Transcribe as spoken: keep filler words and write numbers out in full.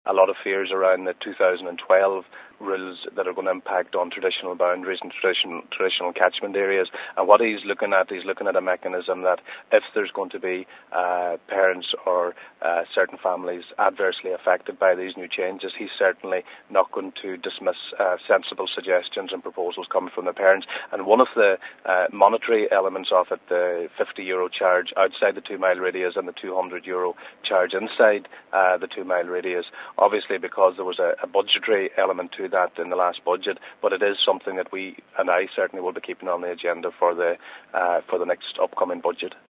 a lot of fears around the two thousand twelve rules that are going to impact on traditional boundaries and traditional traditional catchment areas. And what he's looking at, he's looking at a mechanism that if there's going to be uh, parents or uh, certain families adversely affected by these new changes, he's certainly not going to dismiss uh, sensible suggestions and proposals coming from the parents. And one of the uh, monetary elements of it, the fifty euro charge outside the two mile radius and the two hundred euro charge inside uh, the two mile radius, obviously because there was a, a budgetary element to that in the last budget, but it is something that we and I certainly will be keeping on the agenda for the uh, for the next upcoming budget.